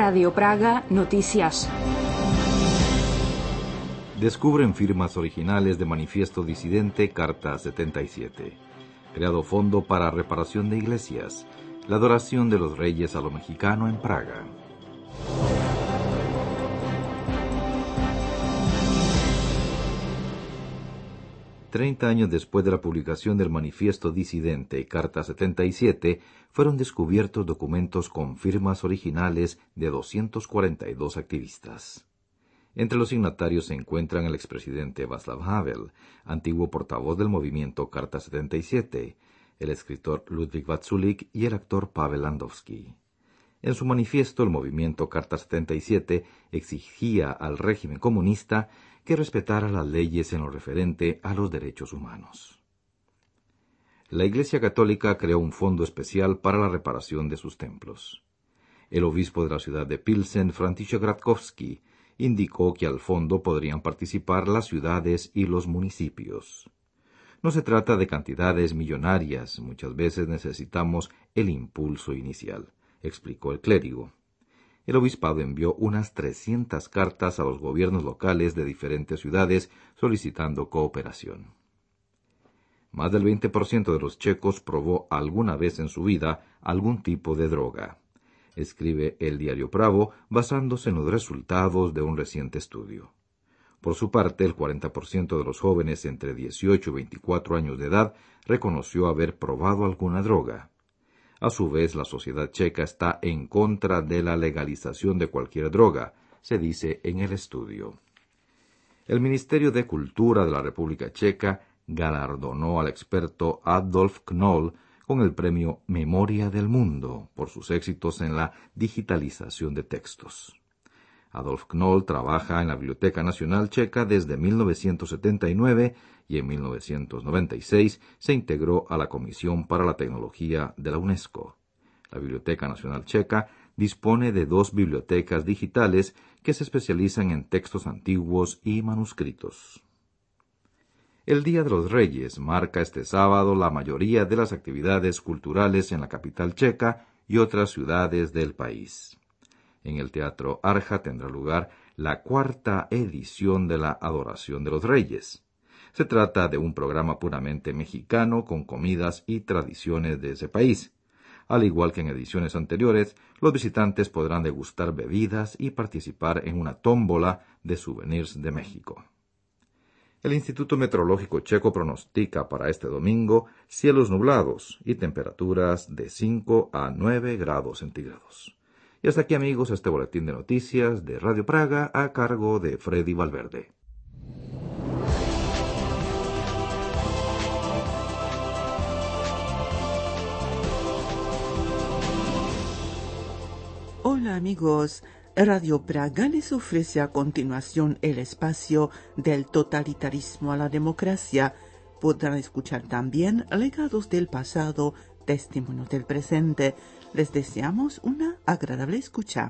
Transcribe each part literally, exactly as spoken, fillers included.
Radio Praga Noticias. Descubren firmas originales de Manifiesto Disidente Carta setenta y siete. Creado fondo para reparación de iglesias. La adoración de los reyes a lo mexicano en Praga. Treinta años después de la publicación del Manifiesto Disidente Carta setenta y siete, fueron descubiertos documentos con firmas originales de doscientos cuarenta y dos activistas. Entre los signatarios se encuentran el expresidente Václav Havel, antiguo portavoz del movimiento Carta setenta y siete, el escritor Ludwig Vaculík y el actor Pavel Landowski. En su manifiesto, el movimiento Carta setenta y siete exigía al régimen comunista que respetara las leyes en lo referente a los derechos humanos. La Iglesia Católica creó un fondo especial para la reparación de sus templos. El obispo de la ciudad de Pilsen, František Ratkovský, indicó que al fondo podrían participar las ciudades y los municipios. No se trata de cantidades millonarias, muchas veces necesitamos el impulso inicial, explicó el clérigo. El obispado envió unas trescientas cartas a los gobiernos locales de diferentes ciudades solicitando cooperación. Más del veinte por ciento de los checos probó alguna vez en su vida algún tipo de droga, escribe el diario Pravo basándose en los resultados de un reciente estudio. Por su parte, el cuarenta por ciento de los jóvenes entre dieciocho y veinticuatro años de edad reconoció haber probado alguna droga. A su vez, la sociedad checa está en contra de la legalización de cualquier droga, se dice en el estudio. El Ministerio de Cultura de la República Checa galardonó al experto Adolf Knoll con el premio Memoria del Mundo por sus éxitos en la digitalización de textos. Adolf Knoll trabaja en la Biblioteca Nacional Checa desde mil novecientos setenta y nueve y en mil novecientos noventa y seis se integró a la Comisión para la Tecnología de la UNESCO. La Biblioteca Nacional Checa dispone de dos bibliotecas digitales que se especializan en textos antiguos y manuscritos. El Día de los Reyes marca este sábado la mayoría de las actividades culturales en la capital checa y otras ciudades del país. En el Teatro Arja tendrá lugar la cuarta edición de la Adoración de los Reyes. Se trata de un programa puramente mexicano con comidas y tradiciones de ese país. Al igual que en ediciones anteriores, los visitantes podrán degustar bebidas y participar en una tómbola de souvenirs de México. El Instituto Meteorológico Checo pronostica para este domingo cielos nublados y temperaturas de cinco a nueve grados centígrados. Y hasta aquí, amigos, este boletín de noticias de Radio Praga a cargo de Freddy Valverde. Hola amigos, Radio Praga les ofrece a continuación el espacio del totalitarismo a la democracia. Podrán escuchar también legados del pasado, testimonios del presente. Les deseamos una agradable escucha.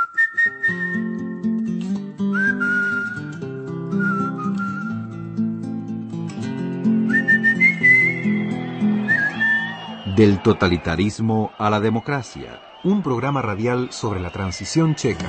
Del totalitarismo a la democracia. Un programa radial sobre la transición checa.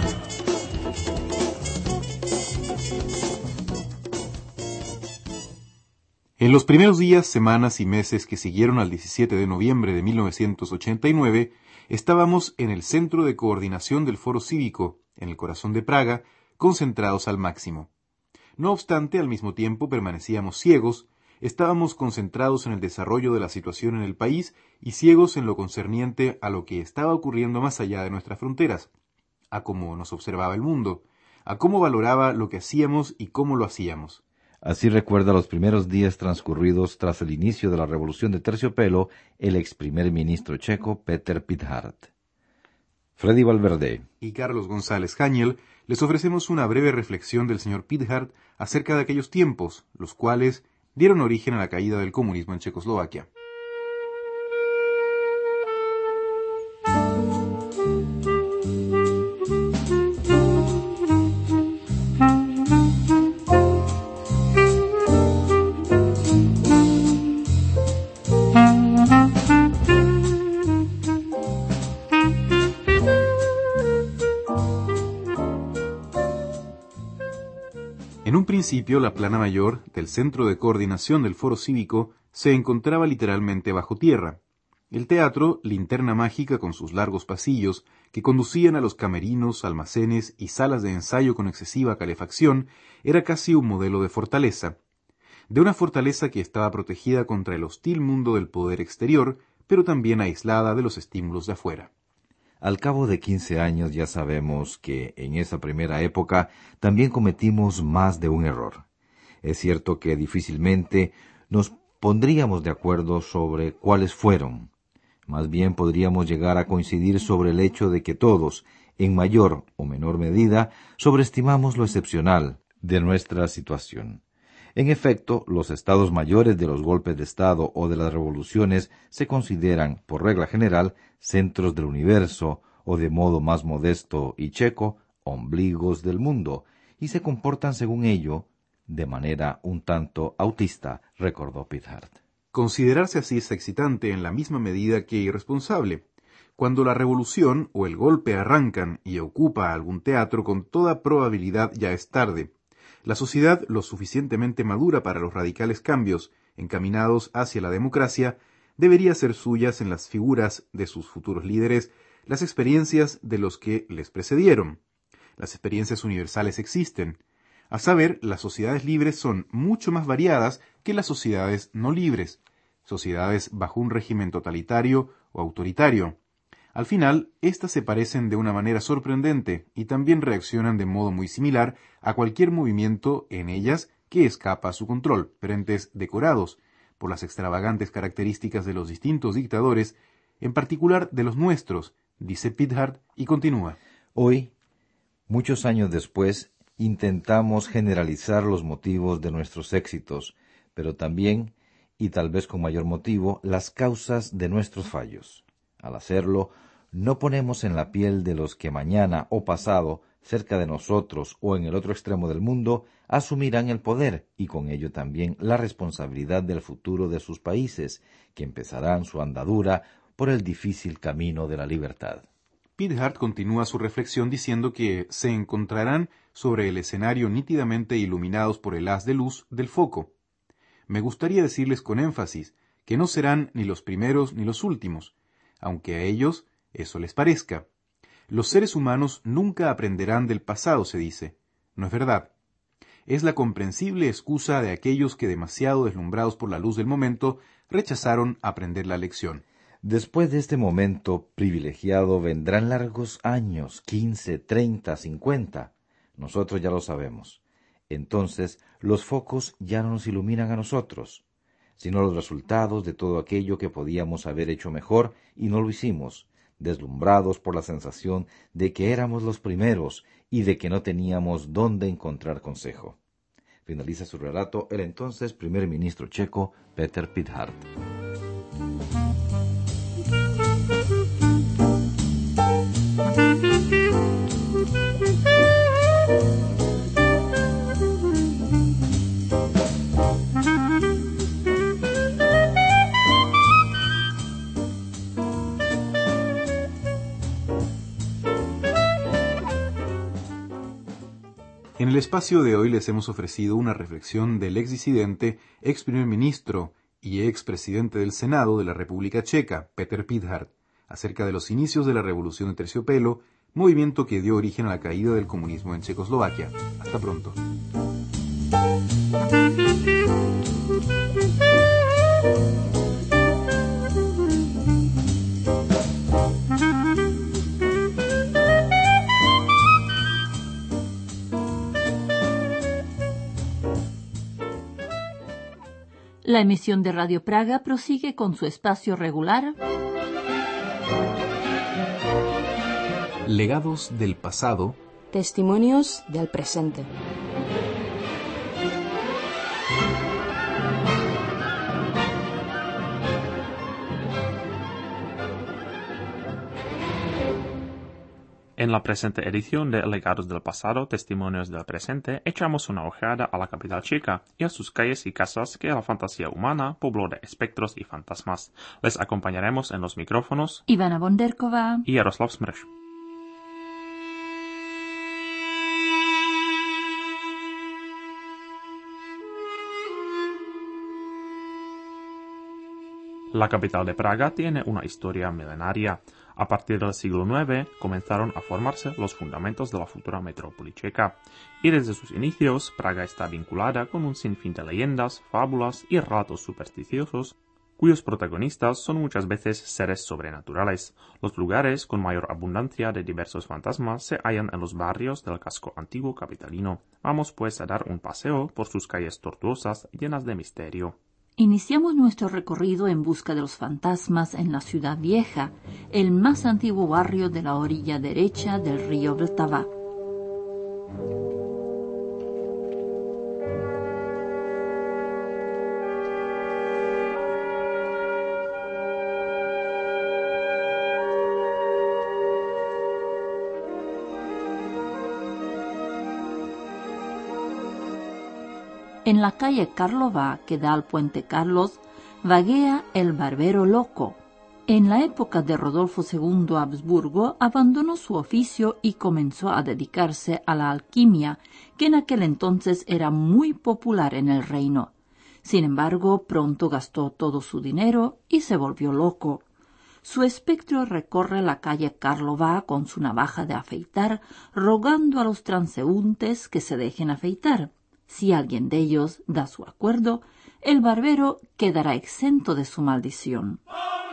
En los primeros días, semanas y meses que siguieron al diecisiete de noviembre de mil novecientos ochenta y nueve, estábamos en el Centro de Coordinación del Foro Cívico, en el corazón de Praga, concentrados al máximo. No obstante, al mismo tiempo permanecíamos ciegos, estábamos concentrados en el desarrollo de la situación en el país y ciegos en lo concerniente a lo que estaba ocurriendo más allá de nuestras fronteras, a cómo nos observaba el mundo, a cómo valoraba lo que hacíamos y cómo lo hacíamos. Así recuerda los primeros días transcurridos tras el inicio de la Revolución de Terciopelo el ex primer ministro checo Peter Pithart. Freddy Valverde y Carlos González Haniel les ofrecemos una breve reflexión del señor Pithart acerca de aquellos tiempos, los cuales dieron origen a la caída del comunismo en Checoslovaquia. principio, la plana mayor del Centro de Coordinación del Foro Cívico se encontraba literalmente bajo tierra. El teatro, linterna mágica con sus largos pasillos que conducían a los camerinos, almacenes y salas de ensayo con excesiva calefacción, era casi un modelo de fortaleza. De una fortaleza que estaba protegida contra el hostil mundo del poder exterior, pero también aislada de los estímulos de afuera. Al cabo de quince años ya sabemos que en esa primera época también cometimos más de un error. Es cierto que difícilmente nos pondríamos de acuerdo sobre cuáles fueron. Más bien podríamos llegar a coincidir sobre el hecho de que todos, en mayor o menor medida, sobreestimamos lo excepcional de nuestra situación. En efecto, los estados mayores de los golpes de Estado o de las revoluciones se consideran, por regla general, centros del universo, o de modo más modesto y checo, ombligos del mundo, y se comportan según ello, de manera un tanto autista, recordó Pithard. Considerarse así es excitante en la misma medida que irresponsable. Cuando la revolución o el golpe arrancan y ocupa algún teatro, con toda probabilidad ya es tarde. La sociedad, lo suficientemente madura para los radicales cambios encaminados hacia la democracia, debería ser suyas en las figuras de sus futuros líderes las experiencias de los que les precedieron. Las experiencias universales existen. A saber, las sociedades libres son mucho más variadas que las sociedades no libres, sociedades bajo un régimen totalitario o autoritario. Al final, éstas se parecen de una manera sorprendente y también reaccionan de modo muy similar a cualquier movimiento en ellas que escapa a su control, frentes decorados por las extravagantes características de los distintos dictadores, en particular de los nuestros, dice Pithard y continúa. Hoy, muchos años después, intentamos generalizar los motivos de nuestros éxitos, pero también, y tal vez con mayor motivo, las causas de nuestros fallos. Al hacerlo, no ponemos en la piel de los que mañana o pasado, cerca de nosotros o en el otro extremo del mundo, asumirán el poder y con ello también la responsabilidad del futuro de sus países, que empezarán su andadura por el difícil camino de la libertad. Pithard continúa su reflexión diciendo que se encontrarán sobre el escenario nítidamente iluminados por el haz de luz del foco. Me gustaría decirles con énfasis que no serán ni los primeros ni los últimos, aunque a ellos eso les parezca. Los seres humanos nunca aprenderán del pasado, se dice. No es verdad. Es la comprensible excusa de aquellos que, demasiado deslumbrados por la luz del momento, rechazaron aprender la lección. Después de este momento privilegiado vendrán largos años, quince, treinta, cincuenta. Nosotros ya lo sabemos. Entonces, los focos ya no nos iluminan a nosotros, sino los resultados de todo aquello que podíamos haber hecho mejor y no lo hicimos, deslumbrados por la sensación de que éramos los primeros y de que no teníamos dónde encontrar consejo. Finaliza su relato el entonces primer ministro checo, Peter Pithard. En el espacio de hoy les hemos ofrecido una reflexión del ex disidente, ex primer ministro y ex presidente del Senado de la República Checa, Peter Pithard, acerca de los inicios de la Revolución de Terciopelo, movimiento que dio origen a la caída del comunismo en Checoslovaquia. Hasta pronto. La emisión de Radio Praga prosigue con su espacio regular Legados del pasado, Testimonios del presente. En la presente edición de Legados del pasado, Testimonios del presente, echamos una ojeada a la capital checa y a sus calles y casas que la fantasía humana pobló de espectros y fantasmas. Les acompañaremos en los micrófonos Ivana Bonderkova y Jaroslav Smrš. La capital de Praga tiene una historia milenaria. A partir del siglo noveno comenzaron a formarse los fundamentos de la futura metrópoli checa, y desde sus inicios Praga está vinculada con un sinfín de leyendas, fábulas y relatos supersticiosos, cuyos protagonistas son muchas veces seres sobrenaturales. Los lugares con mayor abundancia de diversos fantasmas se hallan en los barrios del casco antiguo capitalino. Vamos pues a dar un paseo por sus calles tortuosas llenas de misterio. Iniciamos nuestro recorrido en busca de los fantasmas en la Ciudad Vieja, el más antiguo barrio de la orilla derecha del río Vltava. En la calle Karlova, que da al puente Carlos, vaguea el barbero loco. En la época de Rodolfo segundo Habsburgo abandonó su oficio y comenzó a dedicarse a la alquimia, que en aquel entonces era muy popular en el reino. Sin embargo, pronto gastó todo su dinero y se volvió loco. Su espectro recorre la calle Karlova con su navaja de afeitar, rogando a los transeúntes que se dejen afeitar. Si alguien de ellos da su acuerdo, el barbero quedará exento de su maldición.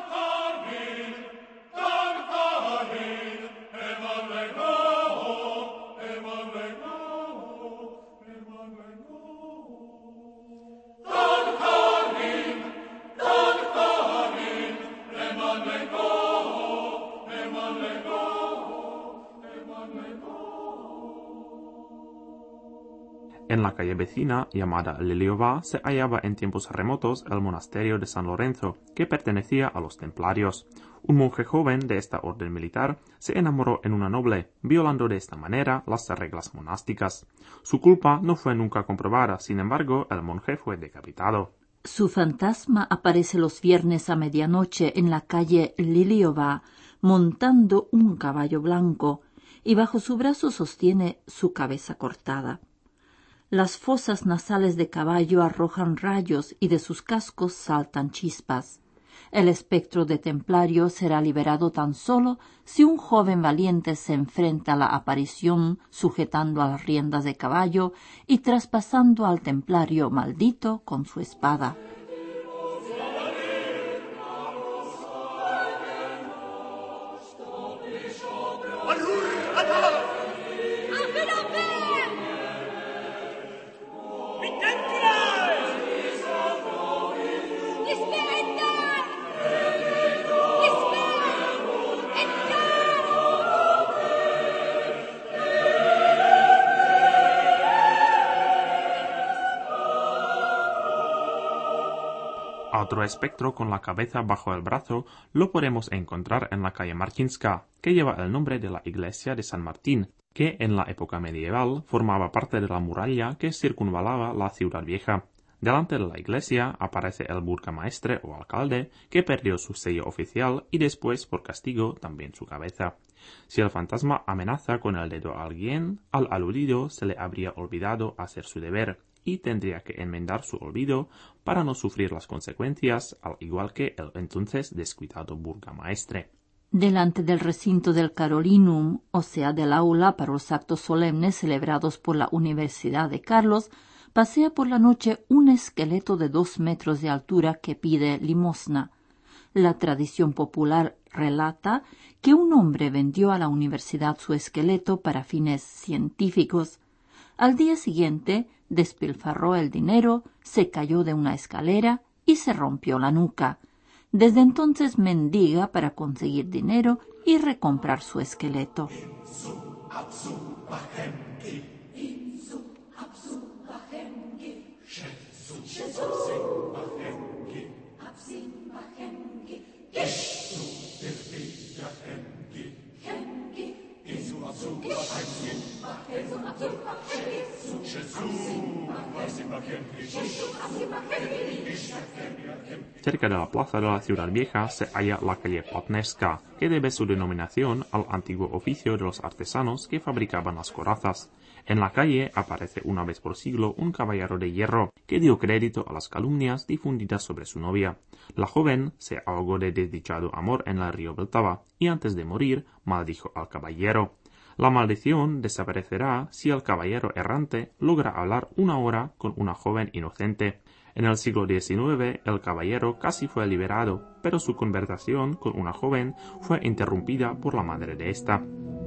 En la calle vecina, llamada Liliova, se hallaba en tiempos remotos el monasterio de San Lorenzo, que pertenecía a los templarios. Un monje joven de esta orden militar se enamoró en una noble, violando de esta manera las reglas monásticas. Su culpa no fue nunca comprobada, sin embargo, el monje fue decapitado. Su fantasma aparece los viernes a medianoche en la calle Liliova, montando un caballo blanco, y bajo su brazo sostiene su cabeza cortada. Las fosas nasales de caballo arrojan rayos y de sus cascos saltan chispas. El espectro de templario será liberado tan solo si un joven valiente se enfrenta a la aparición sujetando a las riendas de caballo y traspasando al templario maldito con su espada. Otro espectro con la cabeza bajo el brazo lo podemos encontrar en la calle Martinska, que lleva el nombre de la iglesia de San Martín, que en la época medieval formaba parte de la muralla que circunvalaba la ciudad vieja. Delante de la iglesia aparece el burgamaestre o alcalde, que perdió su sello oficial y después, por castigo, también su cabeza. Si el fantasma amenaza con el dedo a alguien, al aludido se le habría olvidado hacer su deber, y tendría que enmendar su olvido para no sufrir las consecuencias, al igual que el entonces descuidado burgamaestre. Delante del recinto del Carolinum, o sea del aula para los actos solemnes celebrados por la Universidad de Carlos, pasea por la noche un esqueleto de dos metros de altura que pide limosna. La tradición popular relata que un hombre vendió a la universidad su esqueleto para fines científicos. Al día siguiente despilfarró el dinero, se cayó de una escalera y se rompió la nuca. Desde entonces mendiga para conseguir dinero y recomprar su esqueleto. Cerca de la plaza de la ciudad vieja se halla la calle Platnerska, que debe su denominación al antiguo oficio de los artesanos que fabricaban las corazas. En la calle aparece una vez por siglo un caballero de hierro que dio crédito a las calumnias difundidas sobre su novia. La joven se ahogó de desdichado amor en el río Vltava y antes de morir maldijo al caballero. La maldición desaparecerá si el caballero errante logra hablar una hora con una joven inocente. En el siglo diecinueve el caballero casi fue liberado, pero su conversación con una joven fue interrumpida por la madre de esta.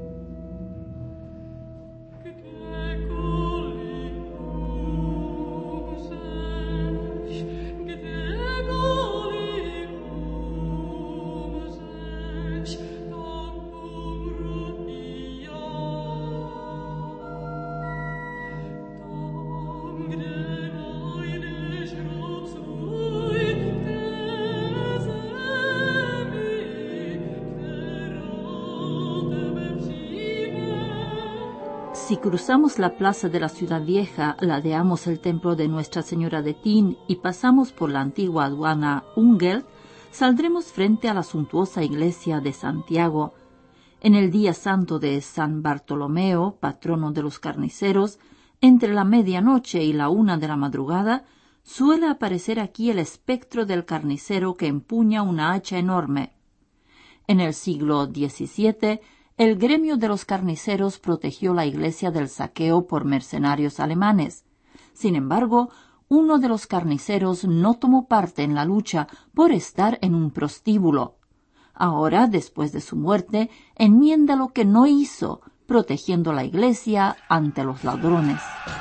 Si cruzamos la plaza de la Ciudad Vieja, ladeamos el templo de Nuestra Señora de Tin y pasamos por la antigua aduana Ungelt, saldremos frente a la suntuosa iglesia de Santiago. En el día santo de San Bartolomeo, patrono de los carniceros, entre la medianoche y la una de la madrugada, suele aparecer aquí el espectro del carnicero que empuña una hacha enorme. En el siglo diecisiete, el gremio de los carniceros protegió la iglesia del saqueo por mercenarios alemanes. Sin embargo, uno de los carniceros no tomó parte en la lucha por estar en un prostíbulo. Ahora, después de su muerte, enmienda lo que no hizo, protegiendo la iglesia ante los ladrones.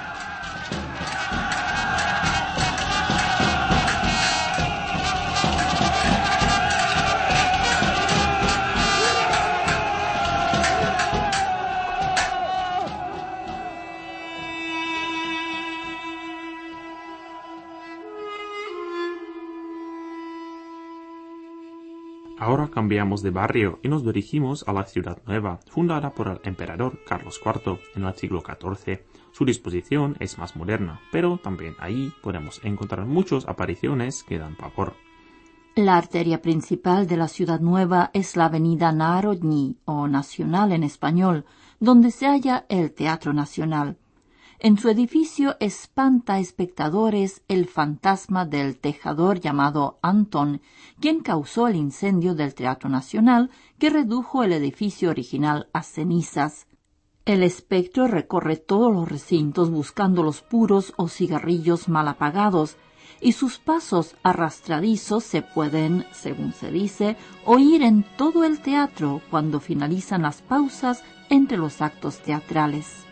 Ahora cambiamos de barrio y nos dirigimos a la Ciudad Nueva, fundada por el emperador Carlos cuarto en el siglo catorce. Su disposición es más moderna, pero también ahí podemos encontrar muchas apariciones que dan pavor. La arteria principal de la Ciudad Nueva es la avenida Národní, o Nacional en español, donde se halla el Teatro Nacional. En su edificio espanta a espectadores el fantasma del tejador llamado Anton, quien causó el incendio del Teatro Nacional que redujo el edificio original a cenizas. El espectro recorre todos los recintos buscando los puros o cigarrillos mal apagados, y sus pasos arrastradizos se pueden, según se dice, oír en todo el teatro cuando finalizan las pausas entre los actos teatrales.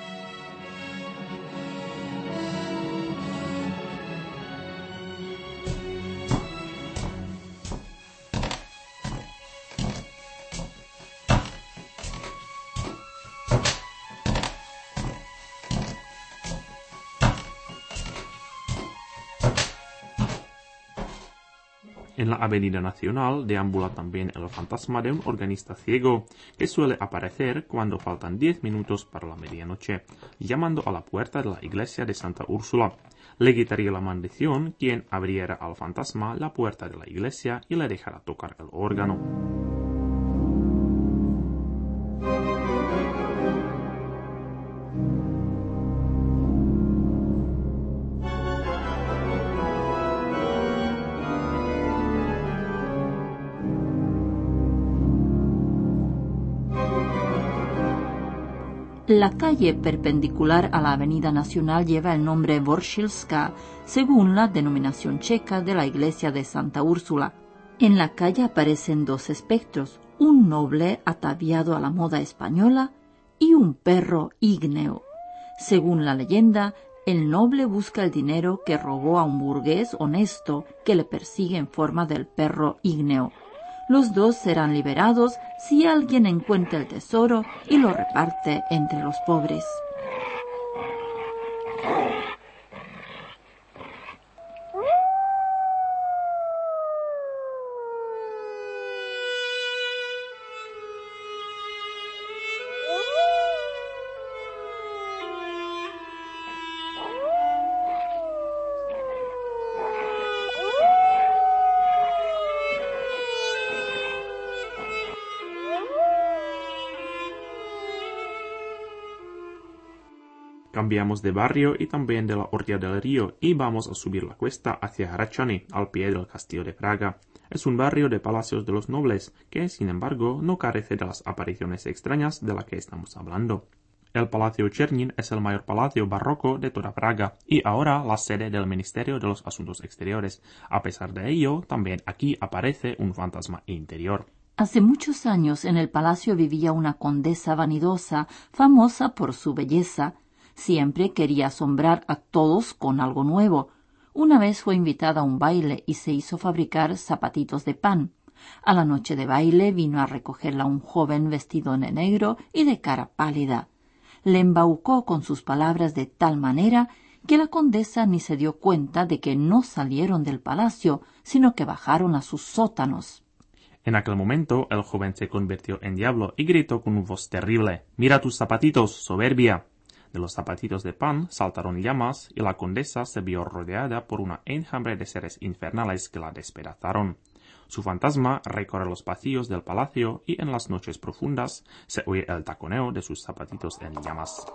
En la Avenida Nacional deambula también el fantasma de un organista ciego, que suele aparecer cuando faltan diez minutos para la medianoche, llamando a la puerta de la iglesia de Santa Úrsula. Le quitaría la maldición quien abriera al fantasma la puerta de la iglesia y le dejara tocar el órgano. La calle perpendicular a la Avenida Nacional lleva el nombre Voršilská, según la denominación checa de la iglesia de Santa Úrsula. En la calle aparecen dos espectros, un noble ataviado a la moda española y un perro ígneo. Según la leyenda, el noble busca el dinero que robó a un burgués honesto que le persigue en forma del perro ígneo. Los dos serán liberados si alguien encuentra el tesoro y lo reparte entre los pobres. Cambiamos de barrio y también de la orilla del río y vamos a subir la cuesta hacia Hradčany, al pie del castillo de Praga. Es un barrio de palacios de los nobles, que, sin embargo, no carece de las apariciones extrañas de las que estamos hablando. El Palacio Černín es el mayor palacio barroco de toda Praga y ahora la sede del Ministerio de los Asuntos Exteriores. A pesar de ello, también aquí aparece un fantasma interior. Hace muchos años en el palacio vivía una condesa vanidosa, famosa por su belleza. Siempre quería asombrar a todos con algo nuevo. Una vez fue invitada a un baile y se hizo fabricar zapatitos de pan. A la noche de baile vino a recogerla un joven vestido de negro y de cara pálida. Le embaucó con sus palabras de tal manera que la condesa ni se dio cuenta de que no salieron del palacio, sino que bajaron a sus sótanos. En aquel momento el joven se convirtió en diablo y gritó con una voz terrible: «¡Mira tus zapatitos, soberbia!». De los zapatitos de pan saltaron llamas y la condesa se vio rodeada por una enjambre de seres infernales que la despedazaron. Su fantasma recorre los pasillos del palacio y en las noches profundas se oye el taconeo de sus zapatitos en llamas.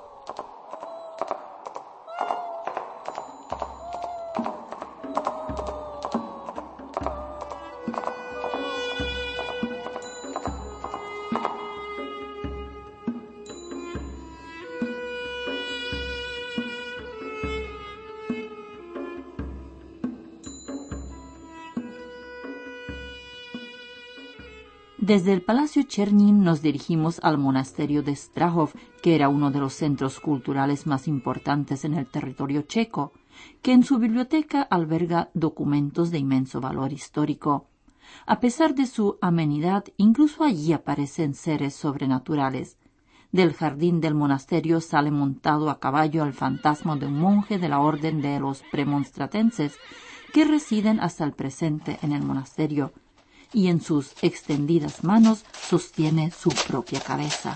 Desde el Palacio Černín nos dirigimos al monasterio de Strahov, que era uno de los centros culturales más importantes en el territorio checo, que en su biblioteca alberga documentos de inmenso valor histórico. A pesar de su amenidad, incluso allí aparecen seres sobrenaturales. Del jardín del monasterio sale montado a caballo el fantasma de un monje de la orden de los premonstratenses, que residen hasta el presente en el monasterio, y en sus extendidas manos sostiene su propia cabeza.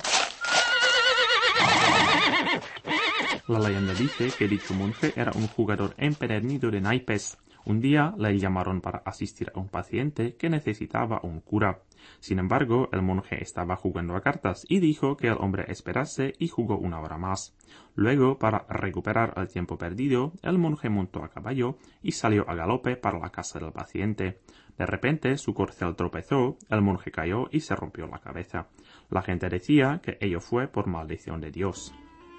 La leyenda dice que dicho monje era un jugador empedernido de naipes. Un día le llamaron para asistir a un paciente que necesitaba un cura. Sin embargo, el monje estaba jugando a cartas y dijo que el hombre esperase y jugó una hora más. Luego, para recuperar el tiempo perdido, el monje montó a caballo y salió a galope para la casa del paciente. De repente, su corcel tropezó, el monje cayó y se rompió la cabeza. La gente decía que ello fue por maldición de Dios.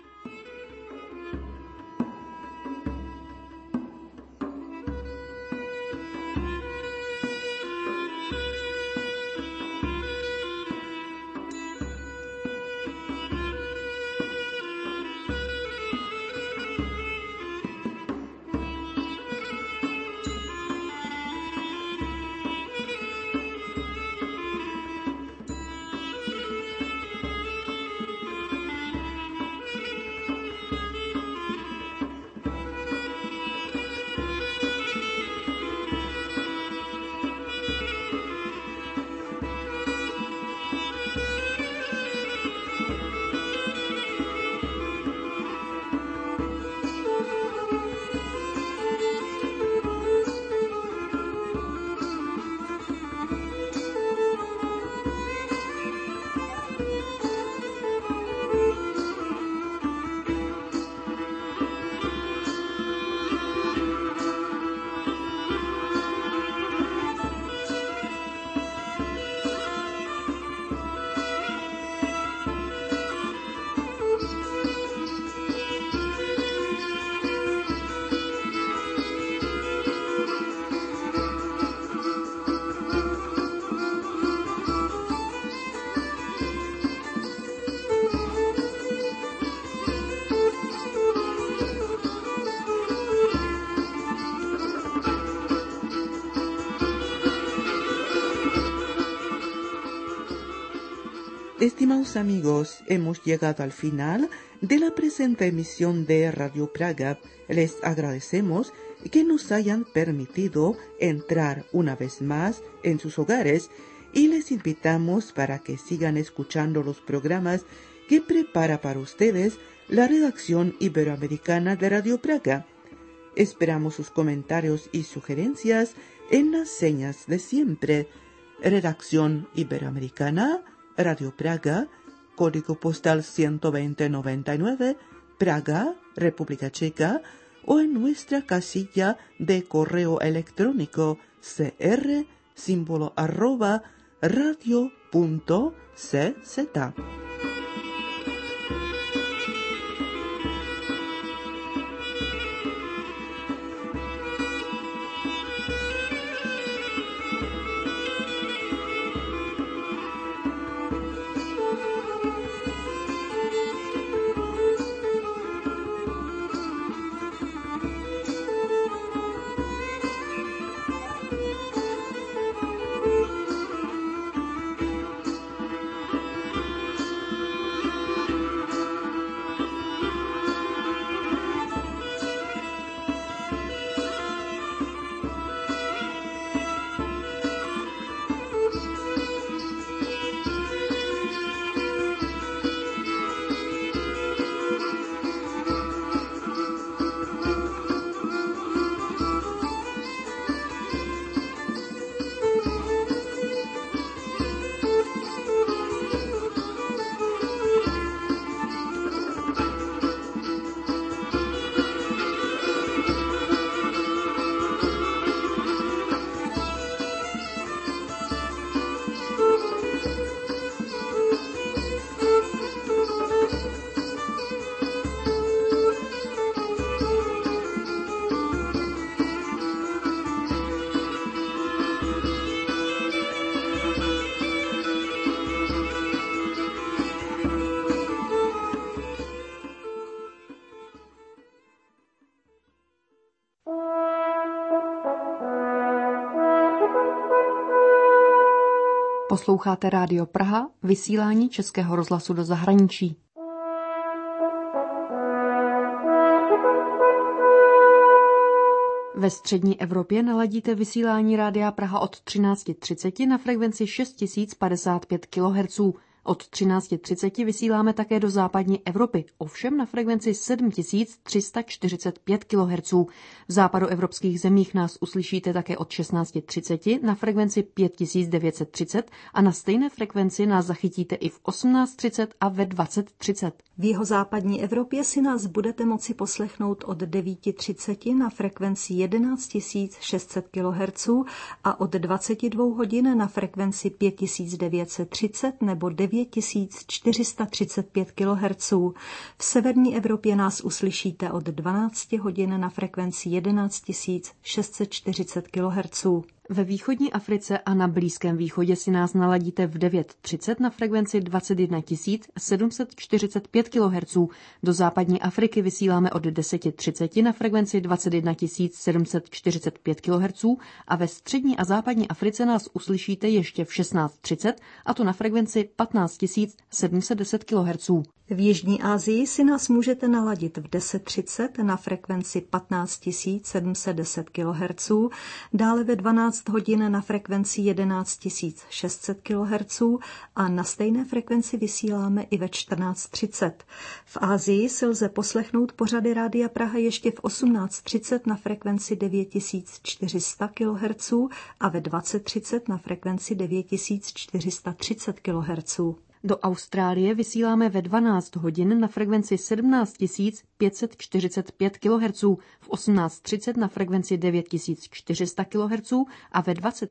Estimados amigos, hemos llegado al final de la presente emisión de Radio Praga. Les agradecemos que nos hayan permitido entrar una vez más en sus hogares y les invitamos para que sigan escuchando los programas que prepara para ustedes la redacción iberoamericana de Radio Praga. Esperamos sus comentarios y sugerencias en las señas de siempre. Redacción iberoamericana, Radio Praga, código postal ciento veinte noventa y nueve, Praga, República Checa, o en nuestra casilla de correo electrónico c r símbolo arroba radio punto c z. Posloucháte Rádio Praha, vysílání Českého rozhlasu do zahraničí. Ve střední Evropě naladíte vysílání Rádia Praha od třináct třicet na frekvenci šest tisíc padesát pět kilohertzů. Od třináct třicet vysíláme také do západní Evropy, ovšem na frekvenci sedm tisíc tři sta čtyřicet pět kilohertzů. V západoevropských zemích nás uslyšíte také od šestnáct třicet na frekvenci pět tisíc devět set třicet a na stejné frekvenci nás zachytíte i v osmnáct třicet a ve dvacet třicet. V jihozápadní Evropě si nás budete moci poslechnout od devět třicet na frekvenci jedenáct tisíc šest set kilohertzů a od dvacet dva hodin na frekvenci pět tisíc devět set třicet nebo devět tisíc čtyři sta třicet pět kilohertzů. V severní Evropě nás uslyšíte od dvanáct hodin na frekvenci jedenáct tisíc šest set čtyřicet kilohertzů. Ve východní Africe a na Blízkém východě si nás naladíte v devět třicet na frekvenci dvacet jedna tisíc sedm set čtyřicet pět kilohertzů. Do západní Afriky vysíláme od deset třicet na frekvenci dvacet jedna tisíc sedm set čtyřicet pět kilohertzů a ve střední a západní Africe nás uslyšíte ještě v šestnáct třicet, a to na frekvenci patnáct tisíc sedm set deset kilohertzů. V Jižní Asii si nás můžete naladit v deset třicet na frekvenci patnáct tisíc sedm set deset kilohertzů, dále ve dvanáct hodin na frekvenci jedenáct tisíc šest set kilohertzů a na stejné frekvenci vysíláme i ve čtrnáct třicet. V Asii si lze poslechnout pořady Rádia Praha ještě v osmnáct třicet na frekvenci devět tisíc čtyři sta kilohertzů a ve dvacet třicet na frekvenci devět tisíc čtyři sta třicet kilohertzů. Do Austrálie vysíláme ve dvanáct hodin na frekvenci sedmnáct tisíc pět set čtyřicet pět kilohertzů, v osmnáct třicet na frekvenci devět tisíc čtyři sta kilohertzů a ve dvacet